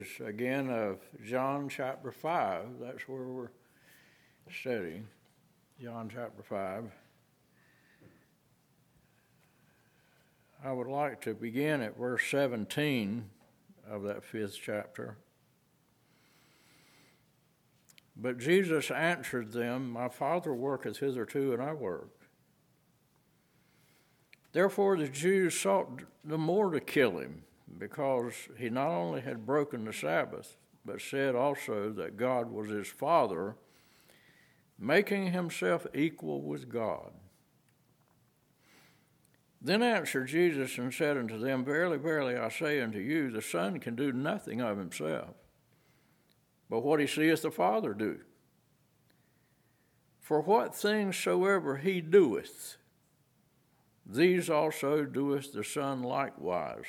Again of John chapter 5. That's where we're studying. John chapter 5. I would like to begin at verse 17 of that 5th chapter. But Jesus answered them, My Father worketh hitherto, and I work. Therefore the Jews sought the more to kill him, because he not only had broken the Sabbath, but said also that God was his Father, making himself equal with God. Then answered Jesus and said unto them, Verily, verily, I say unto you, the Son can do nothing of himself, but what he seeth the Father do. For what things soever he doeth, these also doeth the Son likewise.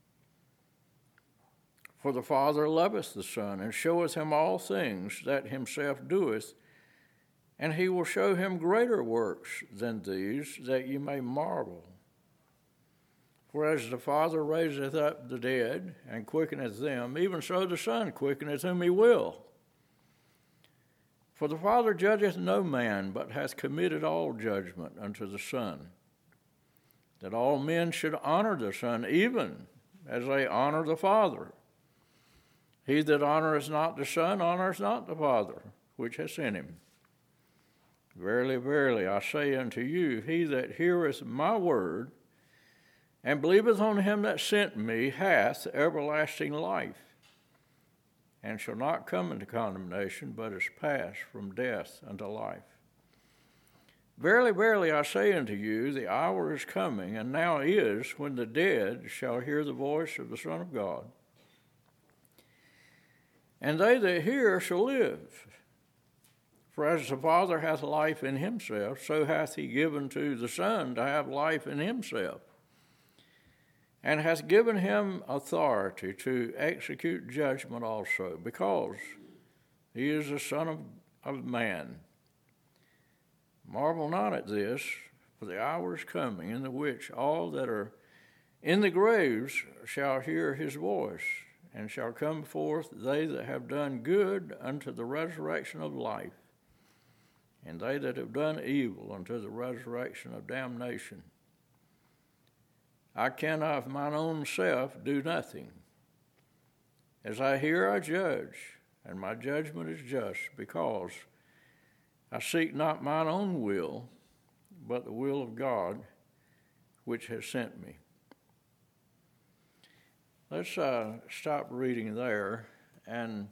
For the Father loveth the Son, and showeth him all things that himself doeth, and he will show him greater works than these, that ye may marvel. For as the Father raiseth up the dead, and quickeneth them, even so the Son quickeneth whom he will. For the Father judgeth no man, but hath committed all judgment unto the Son, that all men should honor the Son, even as they honor the Father. He that honoreth not the Son honoreth not the Father, which hath sent him. Verily, verily, I say unto you, he that heareth my word, and believeth on him that sent me, hath everlasting life, and shall not come into condemnation, but is passed from death unto life. Verily, verily, I say unto you, the hour is coming, and now is, when the dead shall hear the voice of the Son of God. And they that hear shall live. For as the Father hath life in himself, so hath he given to the Son to have life in himself, and hath given him authority to execute judgment also, because he is the Son of man. Marvel not at this, for the hour is coming, in the which all that are in the graves shall hear his voice, and shall come forth they that have done good unto the resurrection of life, and they that have done evil unto the resurrection of damnation. I can of mine own self do nothing. As I hear, I judge, and my judgment is just, because I seek not mine own will, but the will of God, which has sent me. Let's stop reading there and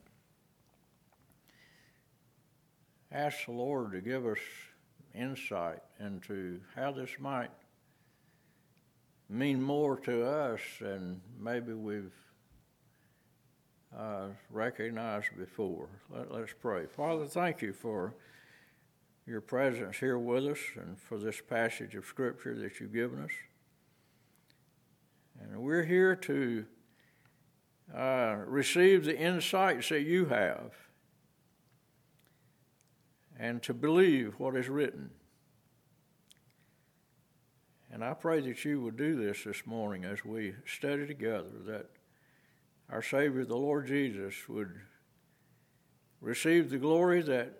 ask the Lord to give us insight into how this might mean more to us than maybe we've recognized before. Let's pray. Father, thank you for your presence here with us and for this passage of Scripture that you've given us. And we're here to receive the insights that you have and to believe what is written. And I pray that you would do this morning as we study together, that our Savior, the Lord Jesus, would receive the glory that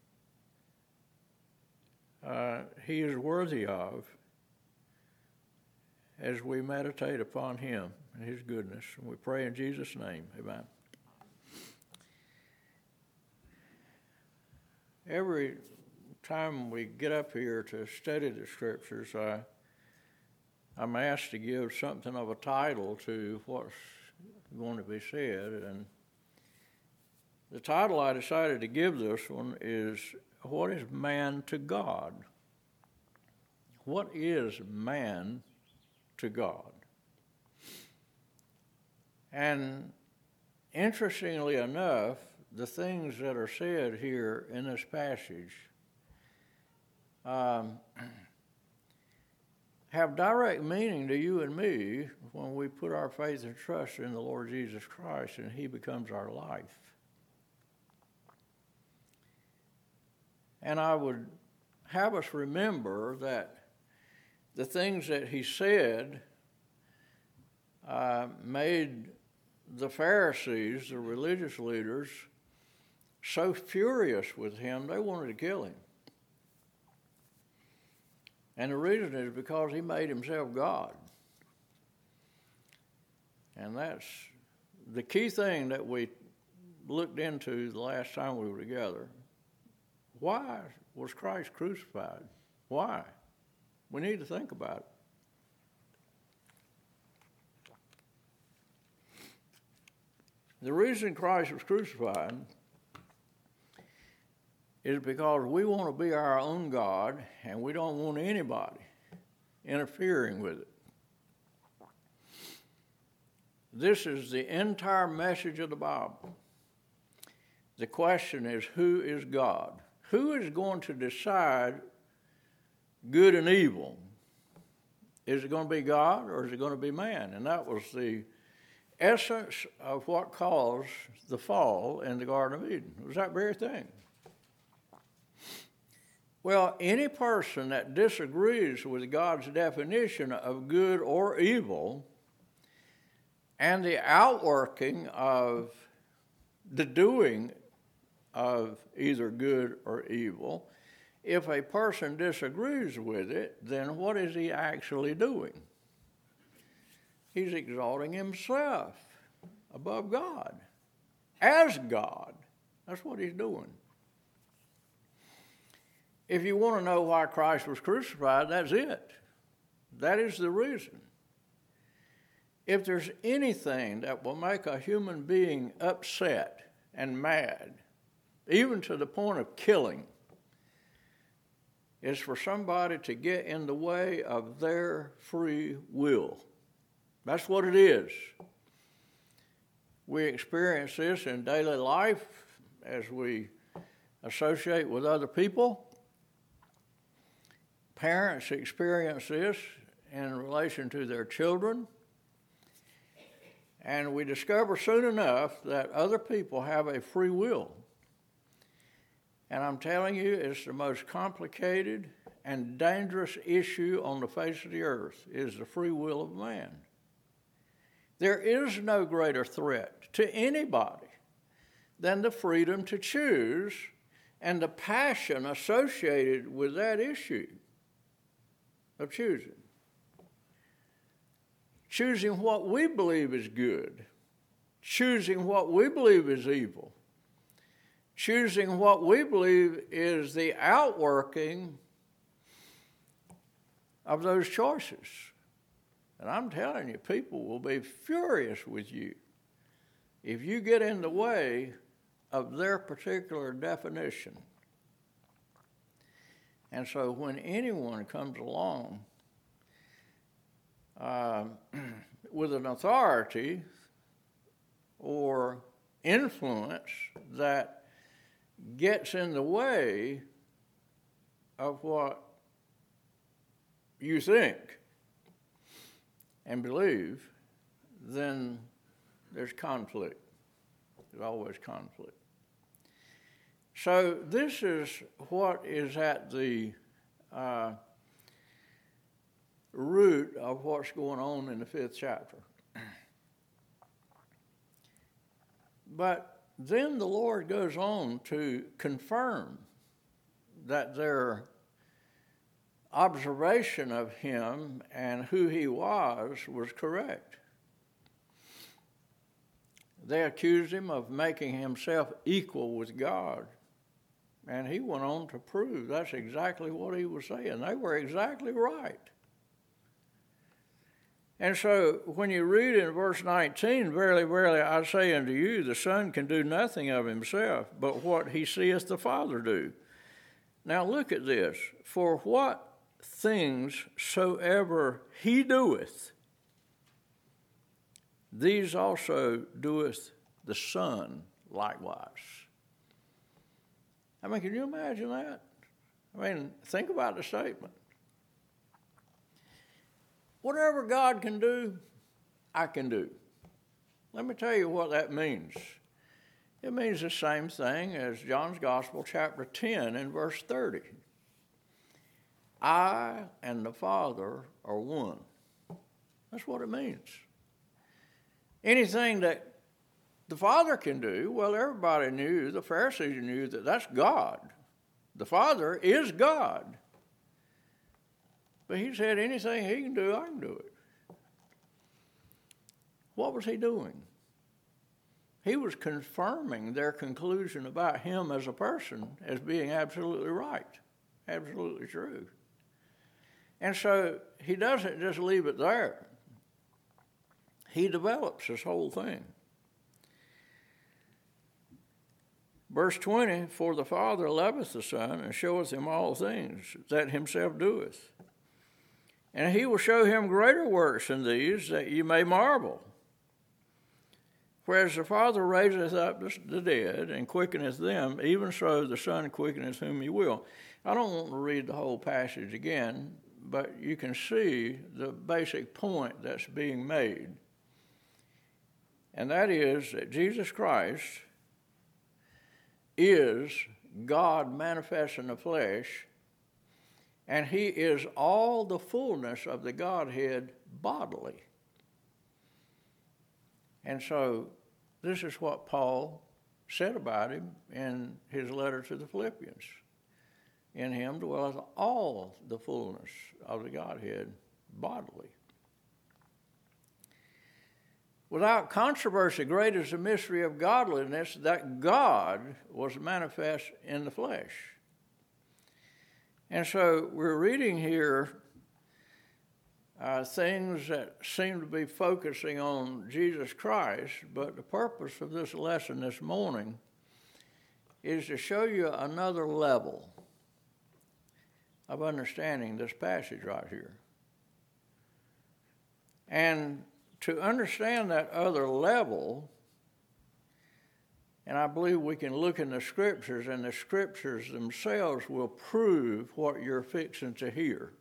he is worthy of as we meditate upon him and his goodness. And we pray in Jesus' name. Amen. Every time we get up here to study the Scriptures, I'm asked to give something of a title to what's going to be said. And the title I decided to give this one is, What is Man to God? What is man to God? And interestingly enough, the things that are said here in this passage have direct meaning to you and me when we put our faith and trust in the Lord Jesus Christ and he becomes our life. And I would have us remember that the things that he said made the Pharisees, the religious leaders, so furious with him, they wanted to kill him. And the reason is because he made himself God. And that's the key thing that we looked into the last time we were together. Why was Christ crucified? Why? We need to think about it. The reason Christ was crucified is because we want to be our own God, and we don't want anybody interfering with it. This is the entire message of the Bible. The question is, who is God? Who is going to decide good and evil? Is it going to be God or is it going to be man? And that was the essence of what caused the fall in the Garden of Eden. It was that very thing. Well, any person that disagrees with God's definition of good or evil and the outworking of the doing of either good or evil, if a person disagrees with it, then what is he actually doing? He's exalting himself above God, as God. That's what he's doing. If you want to know why Christ was crucified, that's it. That is the reason. If there's anything that will make a human being upset and mad, even to the point of killing, is for somebody to get in the way of their free will. That's what it is. We experience this in daily life as we associate with other people. Parents experience this in relation to their children. And we discover soon enough that other people have a free will. And I'm telling you, it's the most complicated and dangerous issue on the face of the earth, is the free will of man. There is no greater threat to anybody than the freedom to choose and the passion associated with that issue of choosing. Choosing what we believe is good, choosing what we believe is evil, choosing what we believe is the outworking of those choices. And I'm telling you, people will be furious with you if you get in the way of their particular definition. And so when anyone comes along with an authority or influence that gets in the way of what you think and believe, then there's conflict. There's always conflict. So this is what is at the root of what's going on in the 5th chapter. But then the Lord goes on to confirm that their observation of him and who he was correct. They accused him of making himself equal with God. And he went on to prove that's exactly what he was saying. They were exactly right. And so when you read in verse 19, verily, verily, I say unto you, the Son can do nothing of himself, but what he seeth the Father do. Now look at this. For what things soever he doeth, these also doeth the Son likewise. I mean, can you imagine that? I mean, think about the statement. Whatever God can do, I can do. Let me tell you what that means. It means the same thing as John's Gospel, chapter 10 and verse 30. I and the Father are one. That's what it means. Anything that the Father can do, well, everybody knew, the Pharisees knew that that's God. The Father is God. But he said anything he can do, I can do it. What was he doing? He was confirming their conclusion about him as a person as being absolutely right, absolutely true. And so he doesn't just leave it there. He develops this whole thing. Verse 20, for the Father loveth the Son, and showeth him all things that himself doeth. And he will show him greater works than these, that ye may marvel. For as the Father raiseth up the dead, and quickeneth them, even so the Son quickeneth whom he will. I don't want to read the whole passage again, but you can see the basic point that's being made. And that is that Jesus Christ is God manifest in the flesh, and he is all the fullness of the Godhead bodily. And so this is what Paul said about him in his letter to the Philippians. In him dwelleth all the fullness of the Godhead bodily. Without controversy, great is the mystery of godliness, that God was manifest in the flesh. And so we're reading here things that seem to be focusing on Jesus Christ, but the purpose of this lesson this morning is to show you another level of understanding this passage right here. And to understand that other level, and I believe we can look in the Scriptures, and the Scriptures themselves will prove what you're fixing to hear.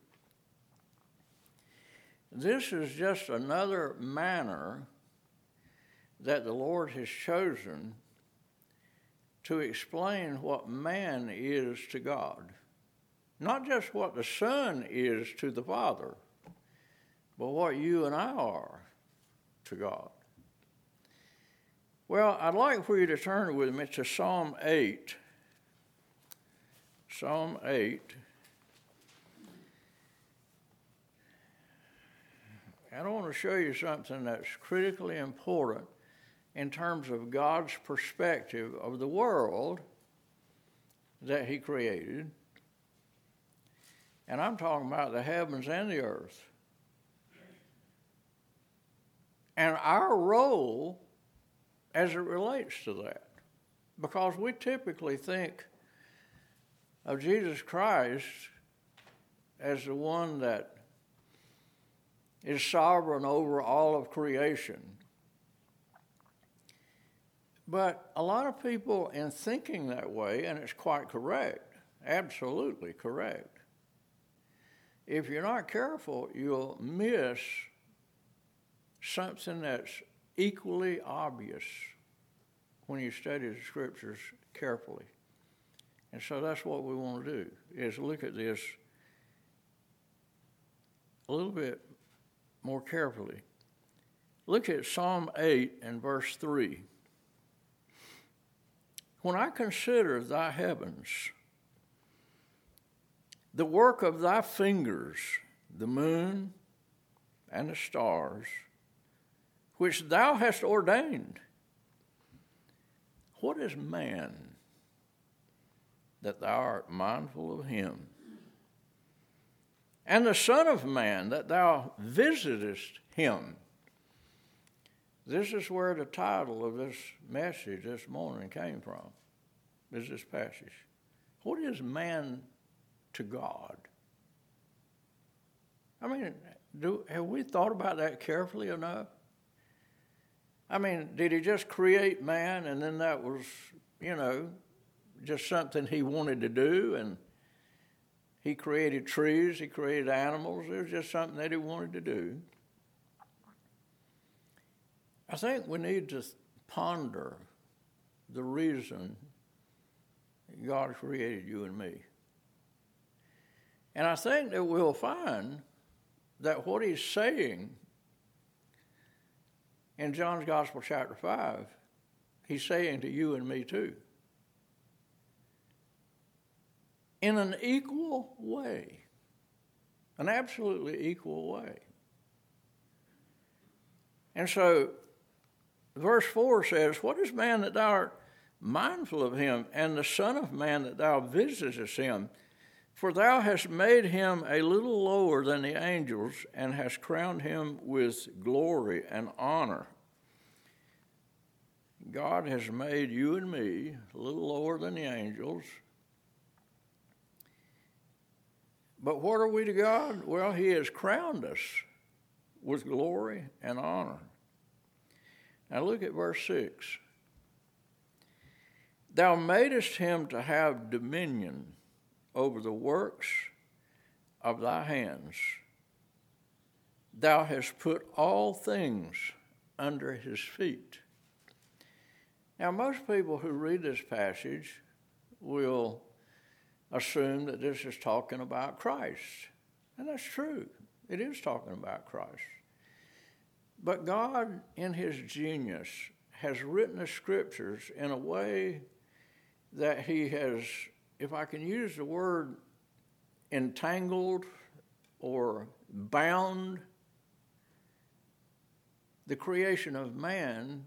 This is just another manner that the Lord has chosen to explain what man is to God. Not just what the Son is to the Father, but what you and I are to God. Well, I'd like for you to turn with me to Psalm 8. Psalm 8. I want to show you something that's critically important in terms of God's perspective of the world that he created. And I'm talking about the heavens and the earth. And our role as it relates to that. Because we typically think of Jesus Christ as the one that is sovereign over all of creation. But a lot of people in thinking that way, and it's quite correct, absolutely correct, if you're not careful, you'll miss something that's equally obvious when you study the Scriptures carefully. And so that's what we want to do, is look at this a little bit more carefully. Look at Psalm 8 and verse 3. When I consider thy heavens, the work of thy fingers, the moon and the stars, which thou hast ordained, what is man that thou art mindful of him? And the Son of Man that thou visitest him? This is where the title of this message this morning came from, is this passage. What is man to God? I mean, have we thought about that carefully enough? I mean, did he just create man and then that was, just something he wanted to do, and he created trees, he created animals, it was just something that he wanted to do? I think we need to ponder the reason God created you and me. And I think that we'll find that what he's saying in John's Gospel chapter 5 he's saying to you and me too. In an equal way, an absolutely equal way. And so, verse 4 says, what is man that thou art mindful of him, and the Son of Man that thou visitest him? For thou hast made him a little lower than the angels, and hast crowned him with glory and honor. God has made you and me a little lower than the angels. But what are we to God? Well, he has crowned us with glory and honor. Now look at verse 6. Thou madest him to have dominion over the works of thy hands. Thou hast put all things under his feet. Now, most people who read this passage will assume that this is talking about Christ. And that's true. It is talking about Christ. But God, in his genius, has written the scriptures in a way that he has, if I can use the word, entangled or bound the creation of man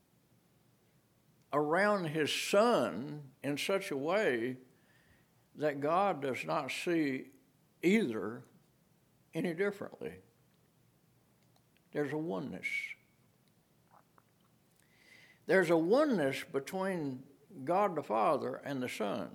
around his Son in such a way that God does not see either any differently. There's a oneness. There's a oneness between God the Father and the Son.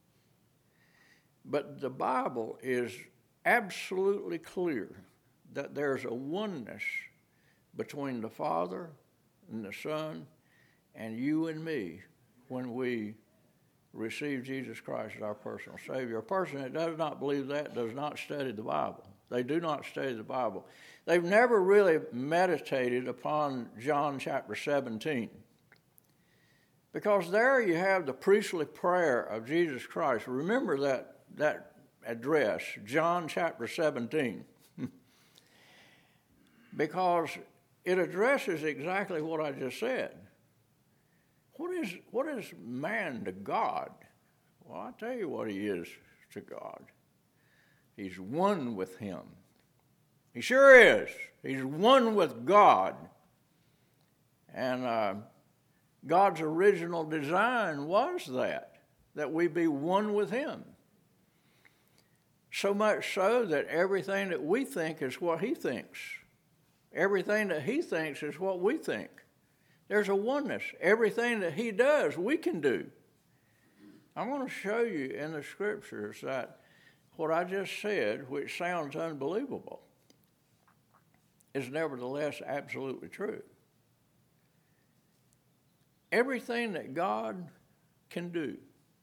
But the Bible is absolutely clear that there's a oneness between the Father and the Son and you and me when we receive Jesus Christ as our personal Savior. A person that does not believe that does not study the Bible. They do not study the Bible. They've never really meditated upon John chapter 17. Because there you have the priestly prayer of Jesus Christ. Remember that address, John chapter 17. Because it addresses exactly what I just said. What is man to God? Well, I'll tell you what he is to God. He's one with him. He sure is. He's one with God. And God's original design was that we be one with him. So much so that everything that we think is what he thinks. Everything that he thinks is what we think. There's a oneness. Everything that he does, we can do. I'm going to show you in the scriptures that what I just said, which sounds unbelievable, is nevertheless absolutely true. Everything that God can do,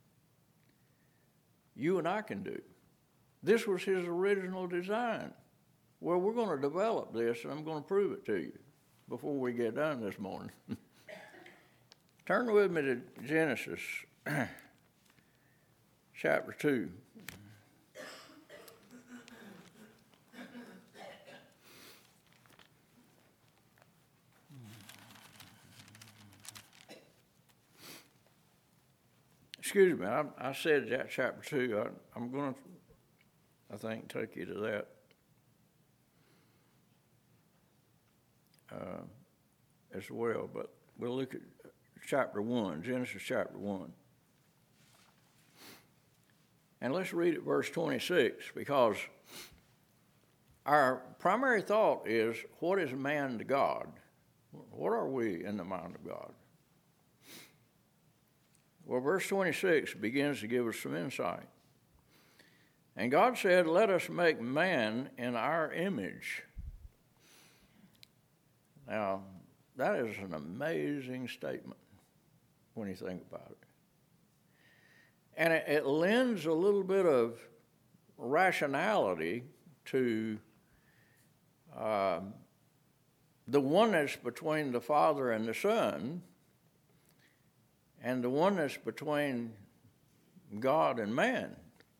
you and I can do. This was his original design. Well, we're going to develop this, and I'm going to prove it to you before we get done this morning. Turn with me to Genesis chapter 2. Excuse me, I said that chapter 2. I'm going to, I think, take you to that. As well, but we'll look at chapter 1, Genesis chapter 1. And let's read it verse 26, because our primary thought is, what is man to God? What are we in the mind of God? Well, verse 26 begins to give us some insight. And God said, let us make man in our image. Now, that is an amazing statement when you think about it. And it lends a little bit of rationality to the oneness between the Father and the Son, and the oneness between God and man.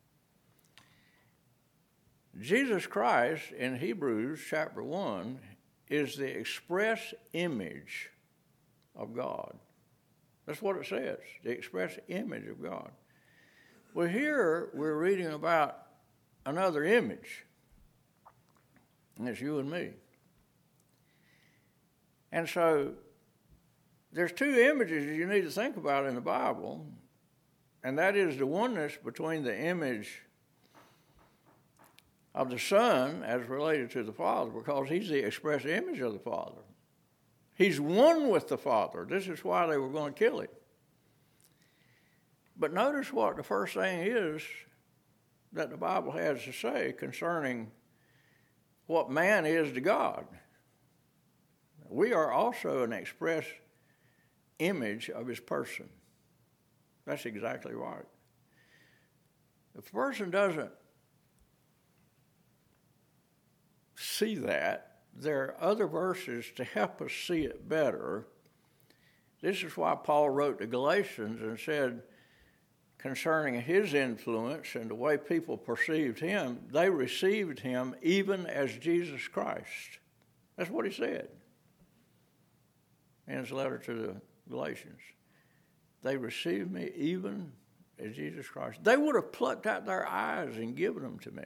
Jesus Christ, in Hebrews chapter 1, is the express image of God. That's what it says, the express image of God. Well, here we're reading about another image, and it's you and me. And so there's two images you need to think about in the Bible, and that is the oneness between the image of the Son as related to the Father, because he's the express image of the Father. He's one with the Father. This is why they were going to kill him. But notice what the first thing is that the Bible has to say concerning what man is to God. We are also an express image of his person. That's exactly right. If a person doesn't see that, there are other verses to help us see it better. This is why Paul wrote to Galatians and said concerning his influence and the way people perceived him, they received him even as Jesus Christ. That's what he said in his letter to the Galatians. They received me even as Jesus Christ. They would have plucked out their eyes and given them to me.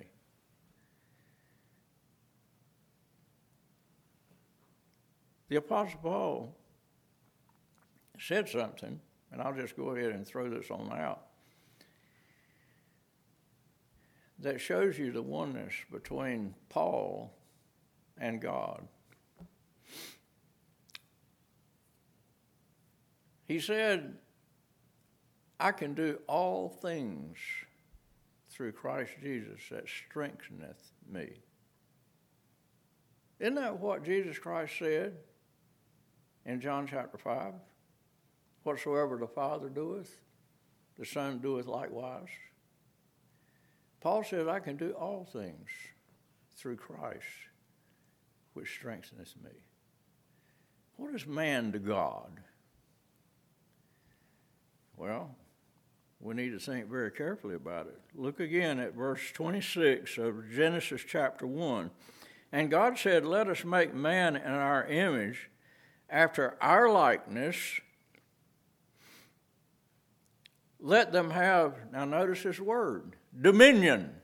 The Apostle Paul said something, and I'll just go ahead and throw this on out, that shows you the oneness between Paul and God. He said, I can do all things through Christ Jesus that strengtheneth me. Isn't that what Jesus Christ said in John chapter 5? Whatsoever the Father doeth, the Son doeth likewise. Paul says, I can do all things through Christ, which strengtheneth me. What is man to God? Well, we need to think very carefully about it. Look again at verse 26 of Genesis chapter 1. And God said, let us make man in our image, after our likeness. Let them have, now notice this word, dominion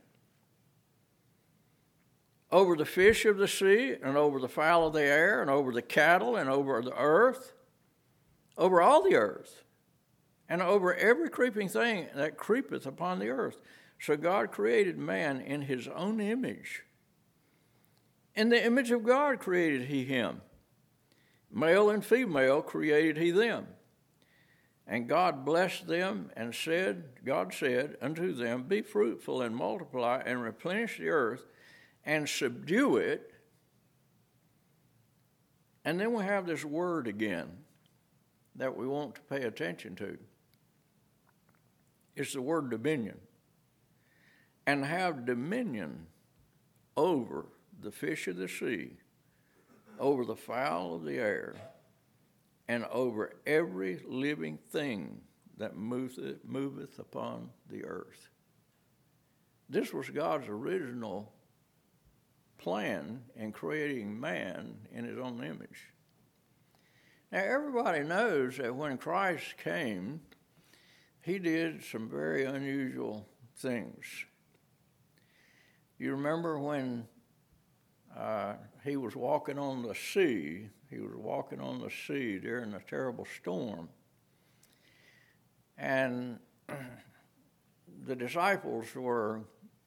over the fish of the sea and over the fowl of the air and over the cattle and over the earth, over all the earth, and over every creeping thing that creepeth upon the earth. So God created man in his own image. In the image of God created he him. Male and female created he them. And God blessed them and said, God said unto them, be fruitful and multiply and replenish the earth and subdue it. And then we have this word again that we want to pay attention to. It's the word dominion. And have dominion over the fish of the sea, over the fowl of the air, and over every living thing that moveth upon the earth. This was God's original plan in creating man in his own image. Now, everybody knows that when Christ came, he did some very unusual things. You remember when he was walking on the sea. He was walking on the sea during a terrible storm. And the disciples were,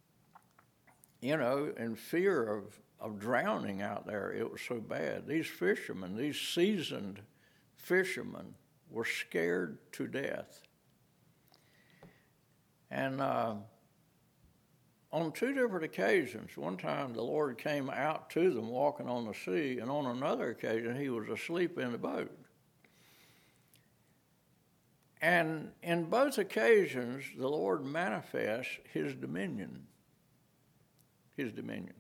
in fear of drowning out there. It was so bad. These fishermen, these seasoned fishermen, were scared to death. And on two different occasions, one time the Lord came out to them walking on the sea, and on another occasion he was asleep in the boat. And in both occasions, the Lord manifests his dominion. His dominion.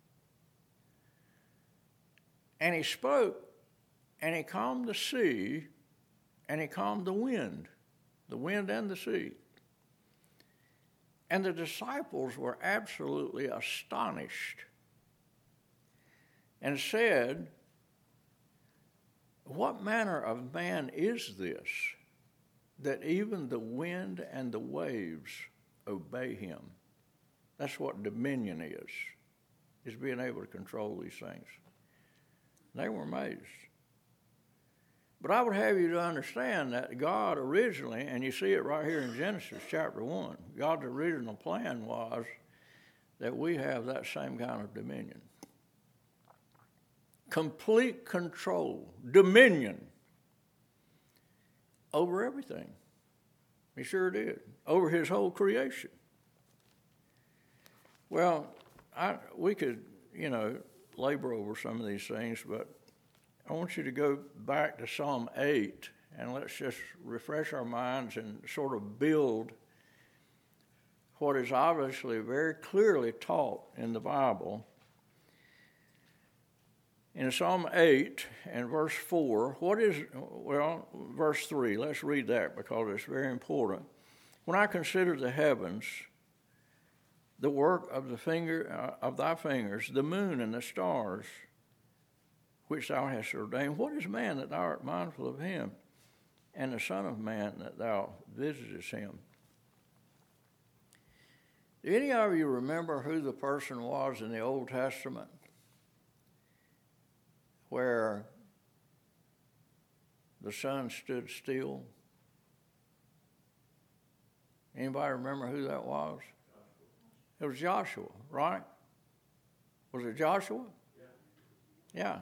And he spoke, and he calmed the sea, and he calmed the wind and the sea. And the disciples were absolutely astonished and said, what manner of man is this, that even the wind and the waves obey him. That's what dominion is being able to control these things. They were amazed. But I would have you to understand that God originally, and you see it right here in Genesis chapter 1, God's original plan was that we have that same kind of dominion. Complete control, dominion over everything. He sure did, over his whole creation. Well, we could, labor over some of these things, but I want you to go back to Psalm 8, and let's just refresh our minds and sort of build what is obviously very clearly taught in the Bible. In Psalm 8 and verse 4, verse 3, let's read that because it's very important. When I consider the heavens, the work of thy fingers, the moon and the stars, which thou hast ordained, what is man that thou art mindful of him, and the Son of Man that thou visitest him? Do any of you remember who the person was in the Old Testament where the sun stood still? Anybody remember who that was? It was Joshua, right? Was it Joshua? Yeah.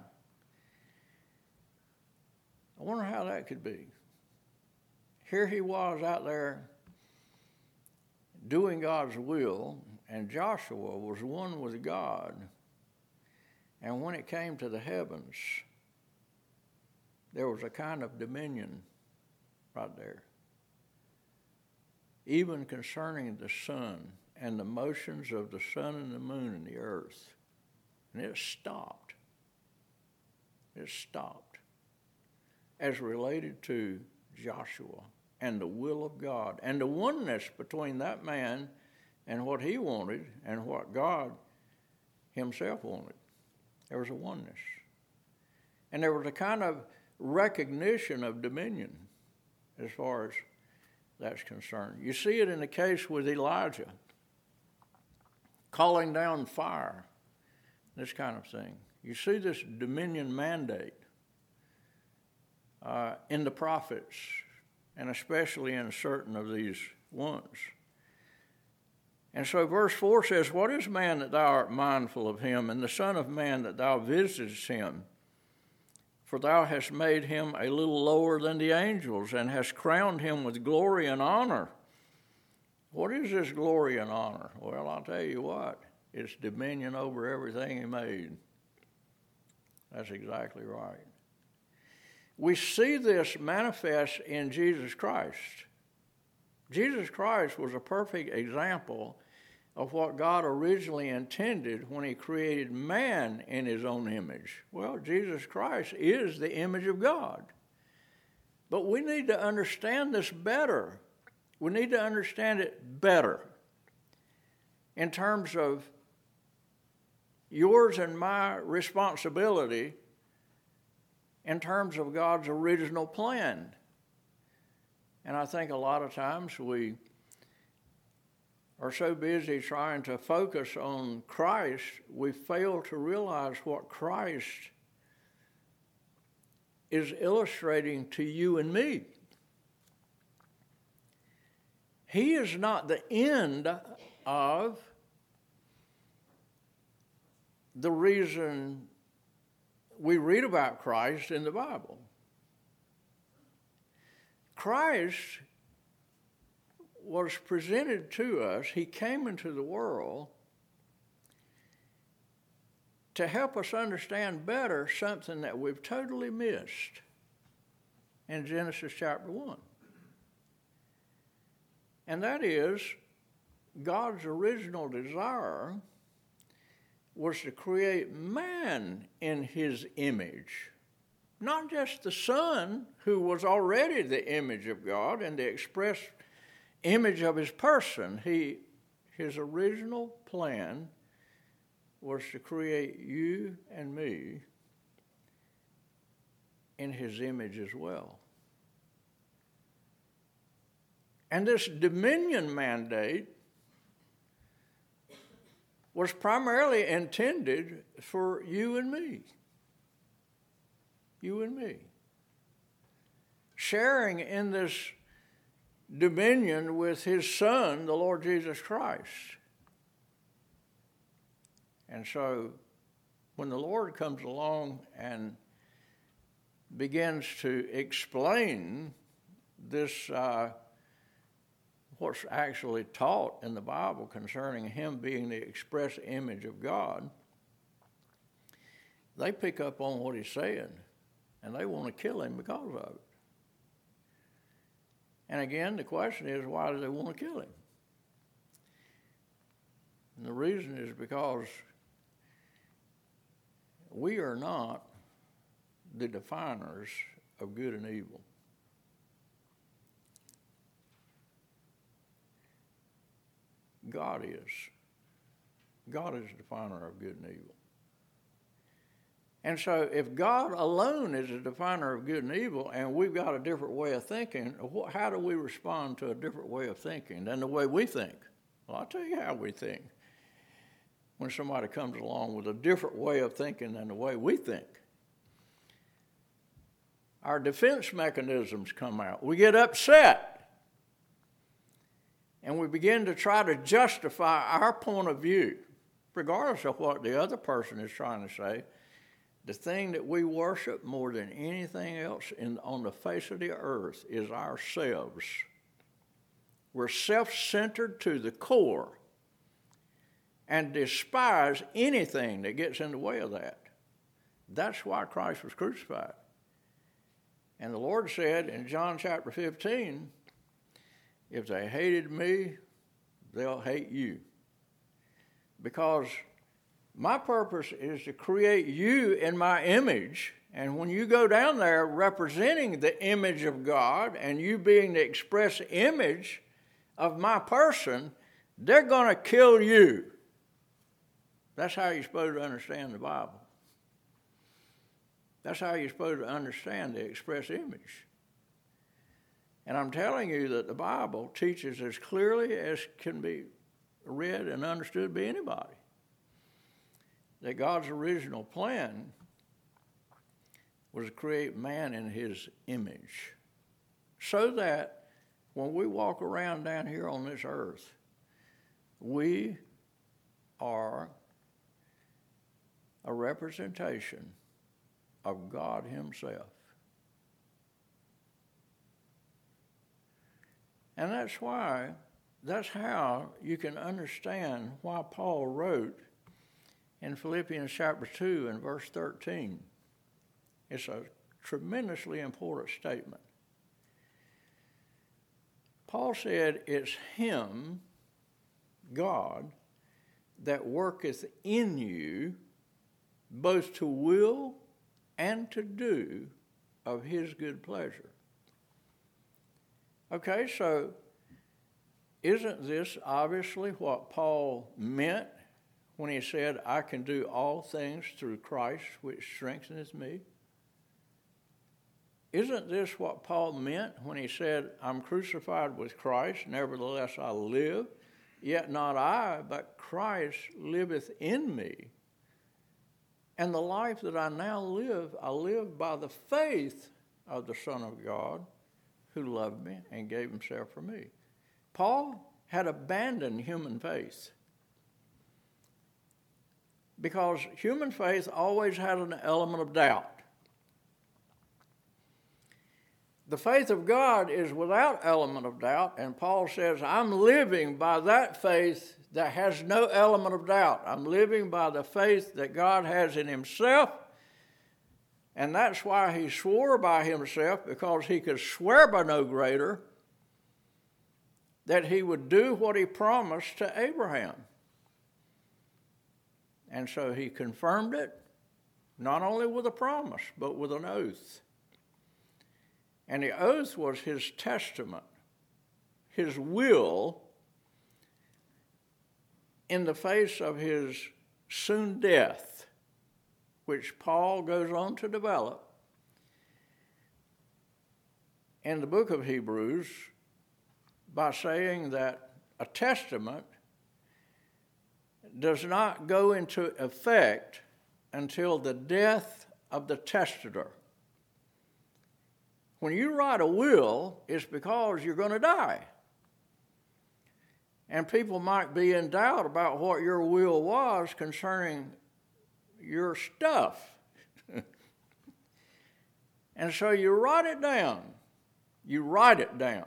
I wonder how that could be. Here he was out there doing God's will, and Joshua was one with God. And when it came to the heavens, there was a kind of dominion right there. Even concerning the sun and the motions of the sun and the moon and the earth. And it stopped. It stopped. As related to Joshua and the will of God and the oneness between that man and what he wanted and what God himself wanted. There was a oneness. And there was a kind of recognition of dominion as far as that's concerned. You see it in the case with Elijah, calling down fire, this kind of thing. You see this dominion mandate in the prophets, and especially in certain of these ones. And so verse 4 says, what is man that thou art mindful of him, and the Son of Man that thou visitest him? For thou hast made him a little lower than the angels, and hast crowned him with glory and honor. What is this glory and honor? Well, I'll tell you what. It's dominion over everything he made. That's exactly right. We see this manifest in Jesus Christ. Jesus Christ was a perfect example of what God originally intended when he created man in his own image. Well, Jesus Christ is the image of God. But we need to understand this better. We need to understand it better in terms of yours and my responsibility in terms of God's original plan. And I think a lot of times we are so busy trying to focus on Christ, we fail to realize what Christ is illustrating to you and me. He is not the end of the reason we read about Christ in the Bible. Christ was presented to us. He came into the world to help us understand better something that we've totally missed in Genesis chapter 1. And that is, God's original desire was to create man in his image. Not just the Son, who was already the image of God and the express image of his person. His original plan was to create you and me in his image as well. And this dominion mandate was primarily intended for you and me. You and me. Sharing in this dominion with his Son, the Lord Jesus Christ. And so when the Lord comes along and begins to explain this, what's actually taught in the Bible concerning him being the express image of God, they pick up on what he's saying, and they want to kill him because of it. And again, the question is, why do they want to kill him? And the reason is because we are not the definers of good and evil. God is. God is the definer of good and evil. And so if God alone is a definer of good and evil, and we've got a different way of thinking, how do we respond to a different way of thinking than the way we think? Well, I'll tell you how we think. When somebody comes along with a different way of thinking than the way we think, our defense mechanisms come out. We get upset, and we begin to try to justify our point of view, regardless of what the other person is trying to say. The thing that we worship more than anything else on the face of the earth is ourselves. We're self-centered to the core and despise anything that gets in the way of that. That's why Christ was crucified. And the Lord said in John chapter 15, if they hated me, they'll hate you. Because my purpose is to create you in my image. And when you go down there representing the image of God and you being the express image of my person, they're going to kill you. That's how you're supposed to understand the Bible. That's how you're supposed to understand the express image. And I'm telling you that the Bible teaches as clearly as can be read and understood by anybody that God's original plan was to create man in his image so that when we walk around down here on this earth, we are a representation of God himself. And that's how you can understand why Paul wrote in Philippians chapter 2 and verse 13. It's a tremendously important statement. Paul said, it's him, God, that worketh in you both to will and to do of his good pleasure. Okay, so isn't this obviously what Paul meant when he said, I can do all things through Christ which strengtheneth me? Isn't this what Paul meant when he said, I'm crucified with Christ, nevertheless I live, yet not I, but Christ liveth in me. And the life that I now live, I live by the faith of the Son of God who loved me and gave himself for me. Paul had abandoned human faith because human faith always had an element of doubt. The faith of God is without element of doubt, and Paul says, I'm living by that faith that has no element of doubt. I'm living by the faith that God has in himself, and that's why he swore by himself, because he could swear by no greater, that he would do what he promised to Abraham. And so he confirmed it, not only with a promise, but with an oath. And the oath was his testament, his will in the face of his soon death, which Paul goes on to develop. In the book of Hebrews, by saying that a testament does not go into effect until the death of the testator. When you write a will, it's because you're going to die. And people might be in doubt about what your will was concerning your stuff. And so you write it down. You write it down.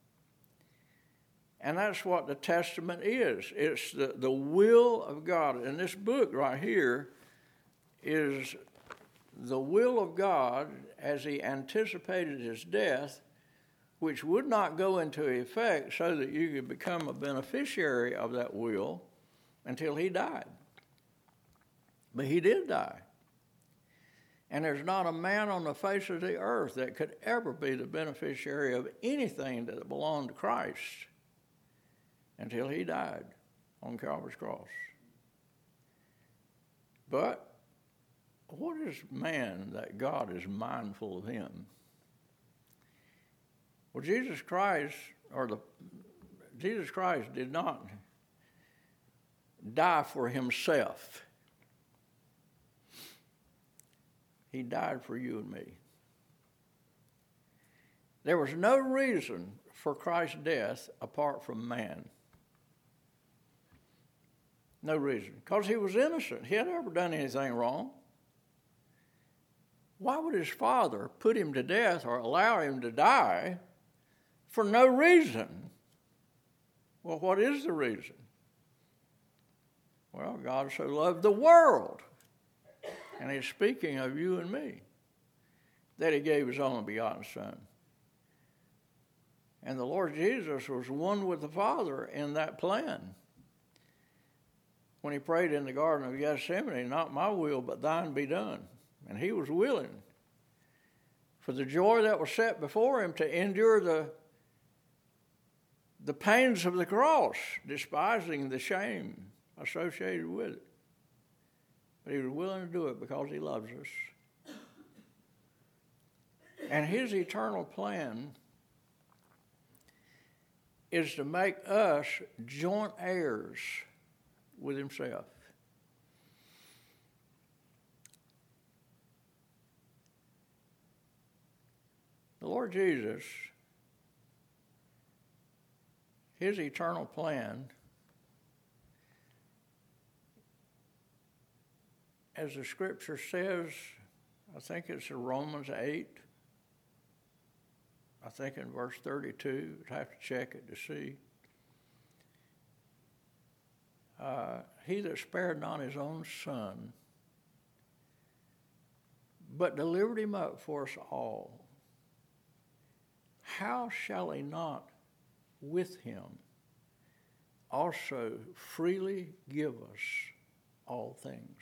And that's what the testament is. It's the will of God. And this book right here is the will of God as he anticipated his death, which would not go into effect so that you could become a beneficiary of that will until he died. But he did die. And there's not a man on the face of the earth that could ever be the beneficiary of anything that belonged to Christ until he died on Calvary's cross. But what is man that God is mindful of him? Well, Jesus Christ did not die for himself. He died for you and me. There was no reason for Christ's death apart from man. No reason. Because he was innocent. He had never done anything wrong. Why would his Father put him to death or allow him to die for no reason? Well, what is the reason? Well, God so loved the world, and he's speaking of you and me, that he gave his only begotten Son. And the Lord Jesus was one with the Father in that plan. When he prayed in the Garden of Gethsemane, not my will, but thine be done. And he was willing, for the joy that was set before him, to endure the pains of the cross, despising the shame associated with it. But he was willing to do it because he loves us. And his eternal plan is to make us joint heirs with himself. The Lord Jesus, his eternal plan, as the scripture says, I think it's in Romans 8, I think in verse 32, I'd have to check it to see. He that spared not his own Son, but delivered him up for us all, how shall he not with him also freely give us all things?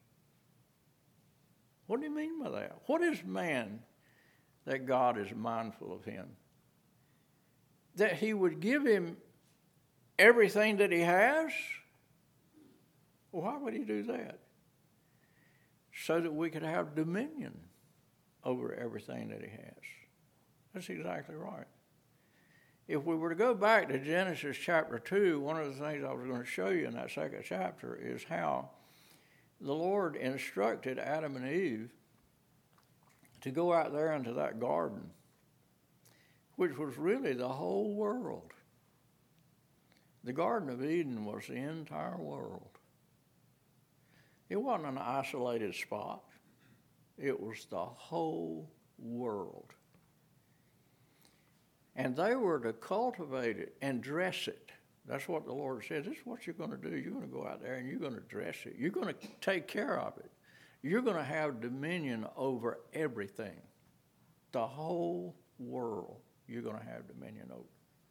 What do you mean by that? What is man that God is mindful of him? That he would give him everything that he has? Why would he do that? So that we could have dominion over everything that he has. That's exactly right. If we were to go back to Genesis chapter 2, one of the things I was going to show you in that second chapter is how the Lord instructed Adam and Eve to go out there into that garden, which was really the whole world. The Garden of Eden was the entire world. It wasn't an isolated spot. It was the whole world. And they were to cultivate it and dress it. That's what the Lord said. This is what you're going to do. You're going to go out there and you're going to dress it. You're going to take care of it. You're going to have dominion over everything. The whole world you're going to have dominion over.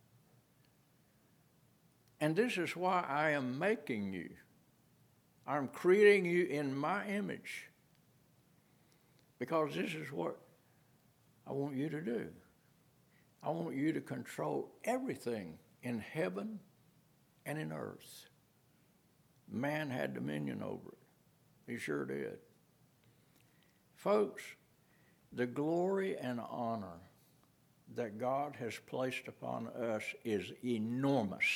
And this is why I am making you. I'm creating you in my image. Because this is what I want you to do. I want you to control everything in heaven and in earth. Man had dominion over it. He sure did. Folks, the glory and honor that God has placed upon us is enormous.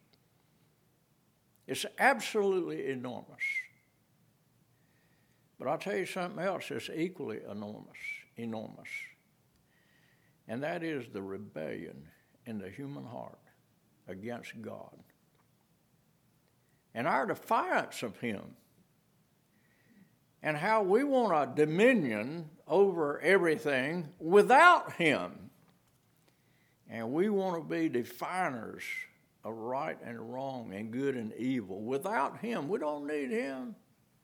It's absolutely enormous. But I'll tell you something else that's equally enormous. And that is the rebellion in the human heart against God. And our defiance of Him. And how we want a dominion over everything without Him. And we want to be definers of right and wrong and good and evil. Without Him, we don't need Him.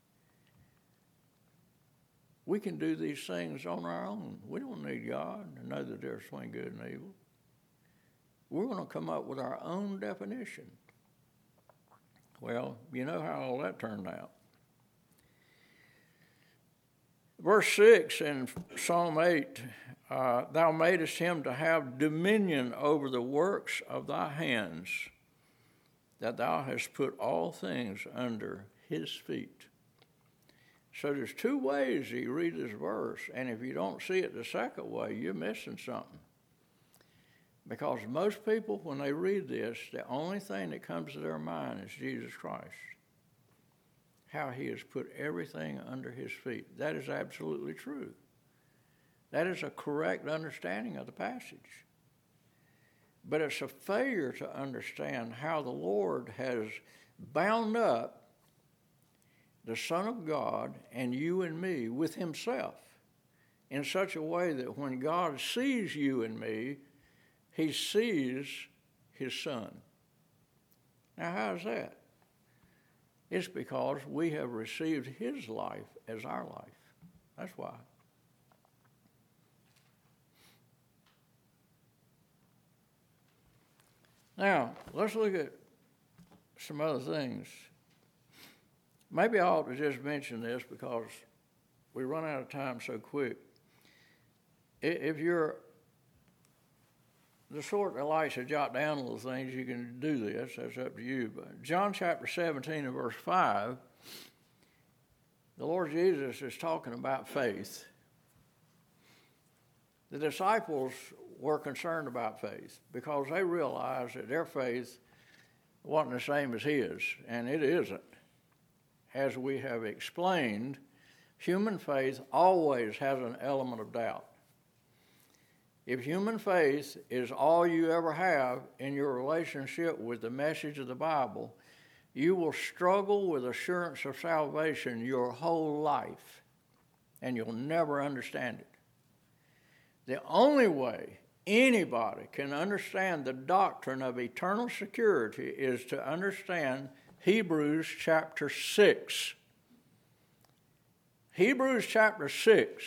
We can do these things on our own. We don't need God to know the difference between good and evil. We're going to come up with our own definition. Well, you know how all that turned out. Verse 6 in Psalm 8, thou madest him to have dominion over the works of thy hands, that thou hast put all things under his feet. So there's two ways you read this verse, and if you don't see it the second way, you're missing something. Because most people, when they read this, the only thing that comes to their mind is Jesus Christ. How he has put everything under his feet. That is absolutely true. That is a correct understanding of the passage. But it's a failure to understand how the Lord has bound up the Son of God and you and me with himself in such a way that when God sees you and me, he sees his Son. Now, how is that? It's because we have received his life as our life. That's why. Now, let's look at some other things. Maybe I ought to just mention this because we run out of time so quick. If you're the sort that likes to jot down little things, you can do this. That's up to you. But John chapter 17 and verse 5, the Lord Jesus is talking about faith. The disciples were concerned about faith because they realized that their faith wasn't the same as his, and it isn't. As we have explained, human faith always has an element of doubt. If human faith is all you ever have in your relationship with the message of the Bible, you will struggle with assurance of salvation your whole life, and you'll never understand it. The only way anybody can understand the doctrine of eternal security is to understand Hebrews chapter 6. Hebrews chapter 6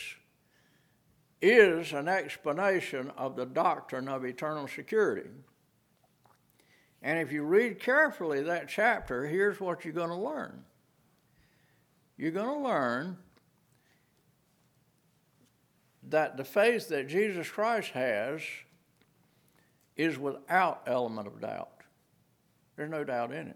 is an explanation of the doctrine of eternal security. And if you read carefully that chapter, here's what you're going to learn. You're going to learn that the faith that Jesus Christ has is without element of doubt. There's no doubt in it.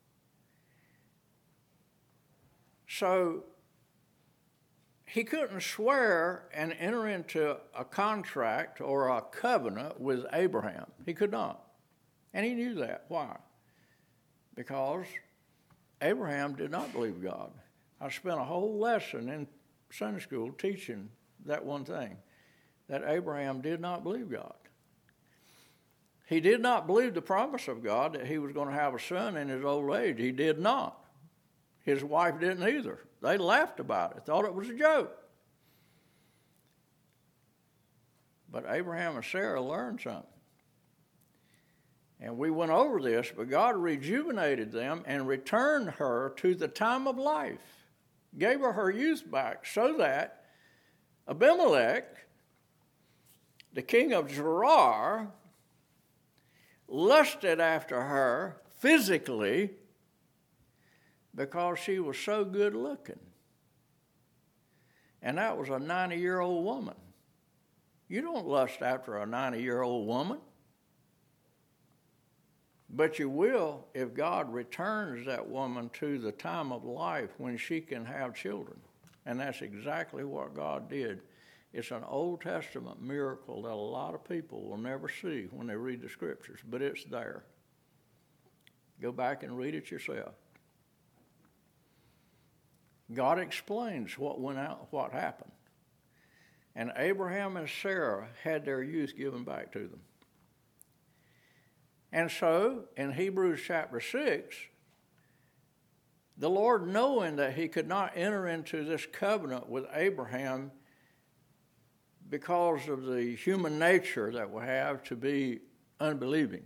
So he couldn't swear and enter into a contract or a covenant with Abraham. He could not. And he knew that. Why? Because Abraham did not believe God. I spent a whole lesson in Sunday school teaching that one thing, that Abraham did not believe God. He did not believe the promise of God that he was going to have a son in his old age. He did not. His wife didn't either. They laughed about it, thought it was a joke. But Abraham and Sarah learned something. And we went over this, but God rejuvenated them and returned her to the time of life, gave her her youth back, so that Abimelech, the king of Gerar, lusted after her physically because she was so good looking. And that was a 90-year-old woman. You don't lust after a 90-year-old woman. But you will if God returns that woman to the time of life when she can have children. And that's exactly what God did. It's an Old Testament miracle that a lot of people will never see when they read the Scriptures, but it's there. Go back and read it yourself. God explains what went out, what happened. And Abraham and Sarah had their youth given back to them. And so, in Hebrews chapter 6, the Lord, knowing that he could not enter into this covenant with Abraham because of the human nature that we have to be unbelieving.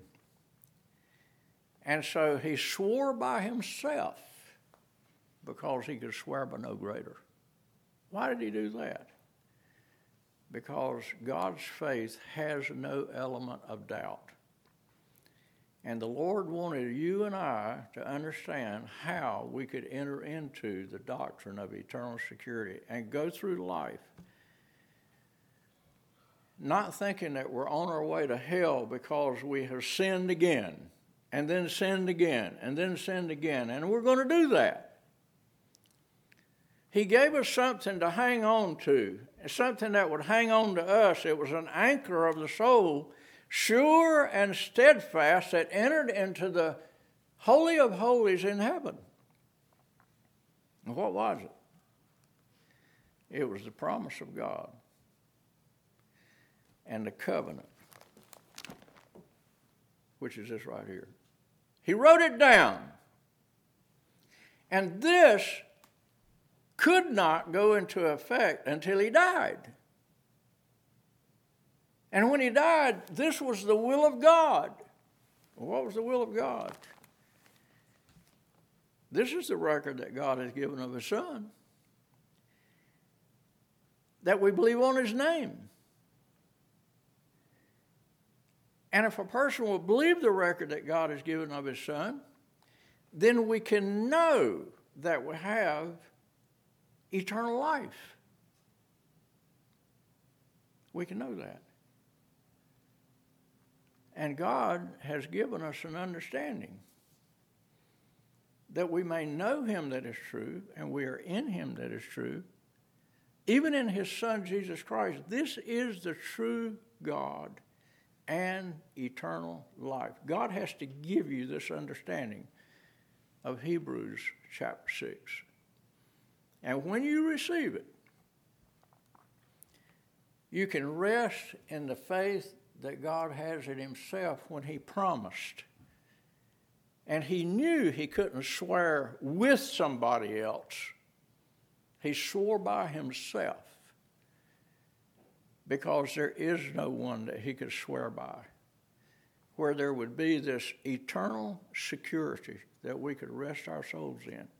And so he swore by himself because he could swear by no greater. Why did he do that? Because God's faith has no element of doubt. And the Lord wanted you and I to understand how we could enter into the doctrine of eternal security and go through life not thinking that we're on our way to hell because we have sinned again, and then sinned again, and then sinned again, and we're going to do that. He gave us something to hang on to, something that would hang on to us. It was an anchor of the soul, sure and steadfast, that entered into the Holy of Holies in heaven. And what was it? It was the promise of God and the covenant, which is this right here. He wrote it down. And this could not go into effect until he died. And when he died, this was the will of God. What was the will of God? This is the record that God has given of his Son, that we believe on his name. And if a person will believe the record that God has given of his Son, then we can know that we have eternal life. We can know that. And God has given us an understanding that we may know him that is true, and we are in him that is true, even in his Son, Jesus Christ. This is the true God and eternal life. God has to give you this understanding of Hebrews chapter 6. And when you receive it, you can rest in the faith that God has in himself when he promised. And he knew he couldn't swear with somebody else. He swore by himself, because there is no one that he could swear by, where there would be this eternal security that we could rest our souls in.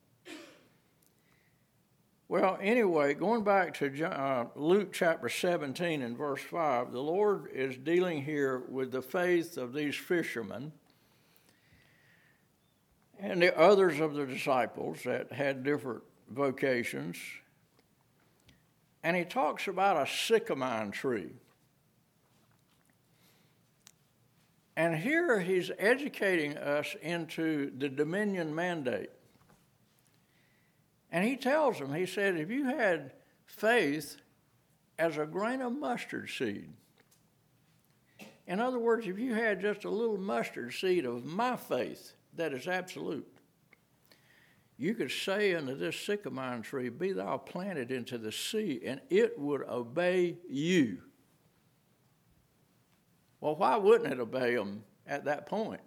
Well, anyway, going back to Luke chapter 17 and verse 5, the Lord is dealing here with the faith of these fishermen and the others of the disciples that had different vocations. And he talks about a sycamore tree. And here he's educating us into the dominion mandate. And he tells them, he said, if you had faith as a grain of mustard seed, in other words, if you had just a little mustard seed of my faith that is absolute, you could say unto this sycamore tree, be thou planted into the sea, and it would obey you. Well, why wouldn't it obey them at that point?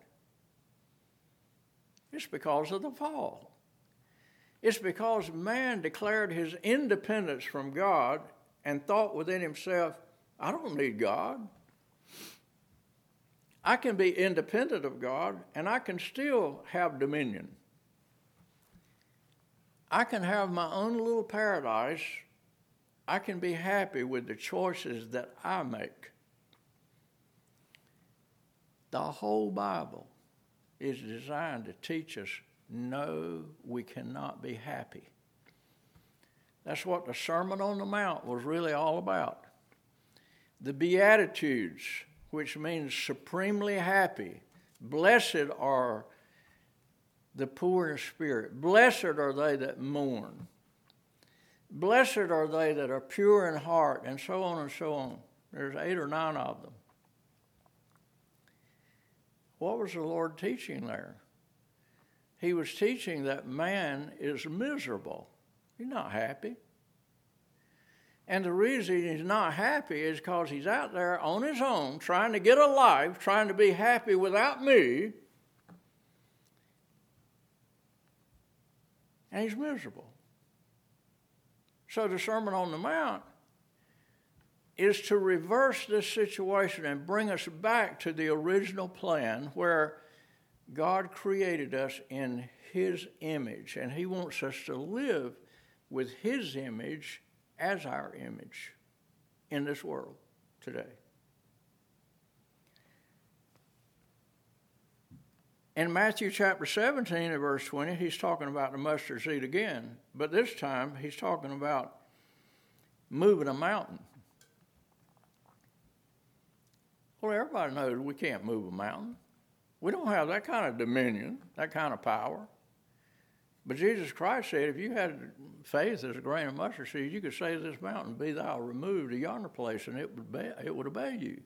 It's because of the fall. It's because man declared his independence from God and thought within himself, I don't need God. I can be independent of God, and I can still have dominion. I can have my own little paradise. I can be happy with the choices that I make. The whole Bible is designed to teach us, no, we cannot be happy. That's what the Sermon on the Mount was really all about. The Beatitudes, which means supremely happy. Blessed are the poor in spirit. Blessed are they that mourn. Blessed are they that are pure in heart, and so on and so on. There's 8 or 9 of them. What was the Lord teaching there? He was teaching that man is miserable. He's not happy. And the reason he's not happy is because he's out there on his own, trying to get a life, trying to be happy without me. And he's miserable. So the Sermon on the Mount is to reverse this situation and bring us back to the original plan where God created us in His image, and He wants us to live with His image as our image in this world today. In Matthew chapter 17 and verse 20, He's talking about the mustard seed again, but this time He's talking about moving a mountain. Well, everybody knows we can't move a mountain. We don't have that kind of dominion, that kind of power. But Jesus Christ said if you had faith as a grain of mustard seed, you could say to this mountain, be thou removed to yonder place, and it would obey you.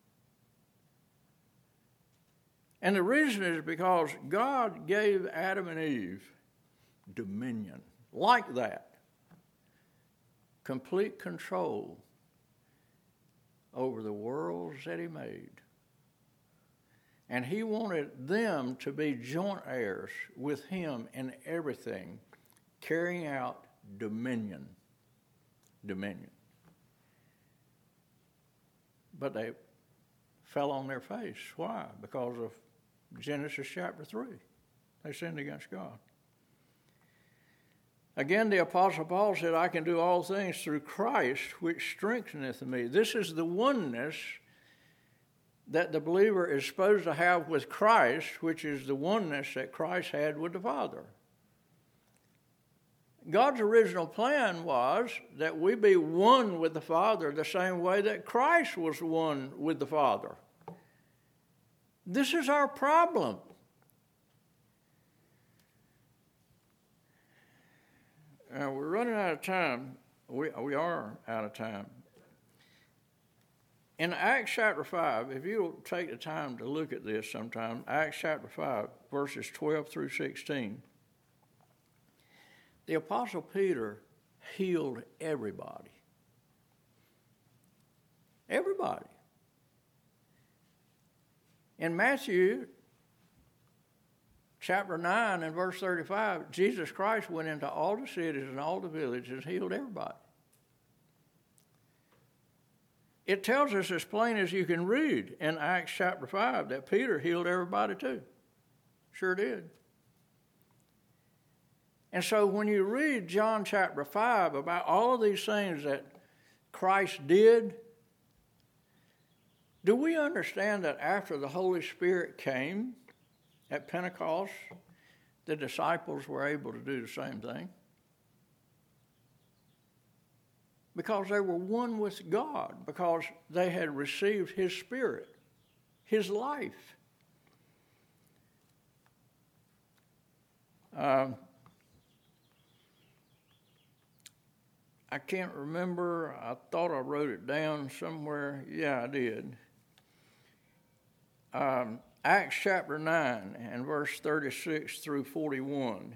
And the reason is because God gave Adam and Eve dominion like that, complete control over the worlds that He made. And He wanted them to be joint heirs with Him in everything, carrying out dominion. Dominion. But they fell on their face. Why? Because of Genesis chapter 3. They sinned against God. Again, the Apostle Paul said, I can do all things through Christ, which strengtheneth me. This is the oneness that the believer is supposed to have with Christ, which is the oneness that Christ had with the Father. God's original plan was that we be one with the Father the same way that Christ was one with the Father. This is our problem. We're running out of time. We are out of time. In Acts chapter 5, if you'll take the time to look at this sometime, Acts chapter 5, verses 12 through 16, the Apostle Peter healed everybody. Everybody. In Matthew chapter 9 and verse 35, Jesus Christ went into all the cities and all the villages, healed everybody. It tells us as plain as you can read in Acts chapter 5 that Peter healed everybody too. Sure did. And so when you read John chapter 5 about all of these things that Christ did, do we understand that after the Holy Spirit came at Pentecost, the disciples were able to do the same thing? Because they were one with God, because they had received His Spirit, His life. I can't remember. I thought I wrote it down somewhere. Yeah, I did. Acts chapter 9 and verse 36 through 41.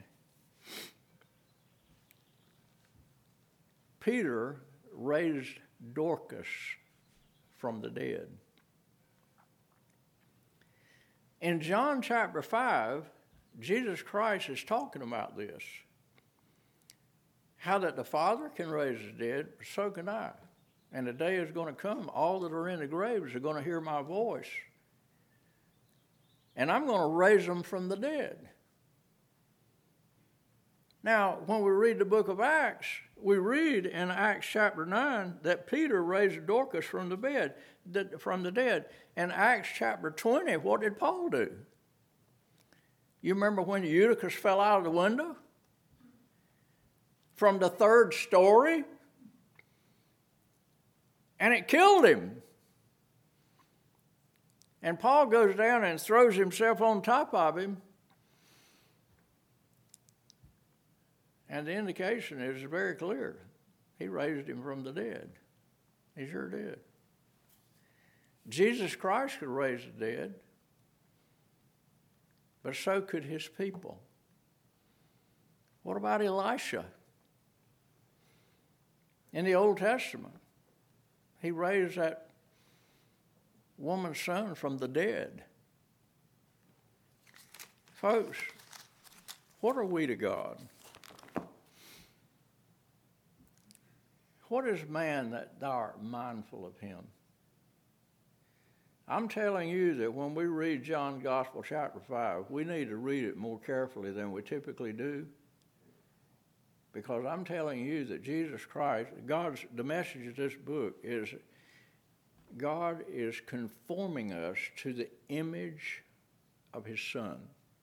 Peter raised Dorcas from the dead. In John chapter 5, Jesus Christ is talking about this. How that the Father can raise the dead, so can I. And the day is going to come, all that are in the graves are going to hear my voice. And I'm going to raise them from the dead. Now, when we read the book of Acts, we read in Acts chapter 9 that Peter raised Dorcas from the dead. In Acts chapter 20, what did Paul do? You remember when Eutychus fell out of the window? From the 3rd story? And it killed him. And Paul goes down and throws himself on top of him. And the indication is very clear He raised him from the dead. He sure did. Jesus Christ could raise the dead, but so could his people. What about Elisha? In the Old Testament, he raised that woman's son from the dead. Folks, what are we to God? What is man that thou art mindful of him? I'm telling you that when we read John's Gospel chapter 5, we need to read it more carefully than we typically do. Because I'm telling you that Jesus Christ, the message of this book is God is conforming us to the image of his Son.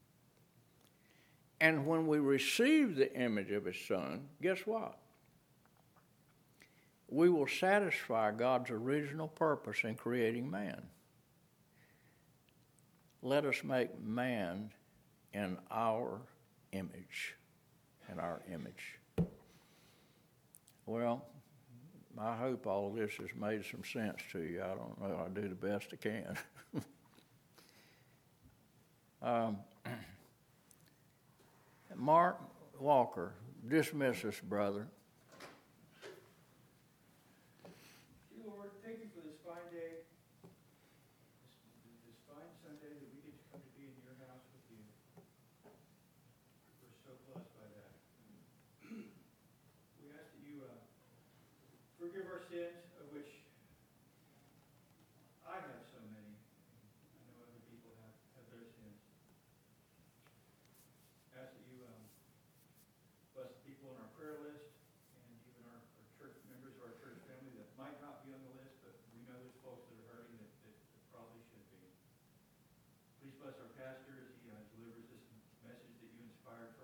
And when we receive the image of his Son, guess what? We will satisfy God's original purpose in creating man. Let us make man in our image. In our image. Well, I hope all of this has made some sense to you. I don't know. I do the best I can. Mark Walker, dismiss us, brother. Lord, thank you for this fine day, this fine Sunday that we get to come to be in your house with you. We're so blessed by that. We ask that you forgive our sins, of which I have so many. I know other people have their sins. Ask that you bless the people on our prayer list and even our church members or our church family that might not be on the list, but we know there's folks that are hurting that probably should be. Please bless our pastor as he delivers this message that you inspired for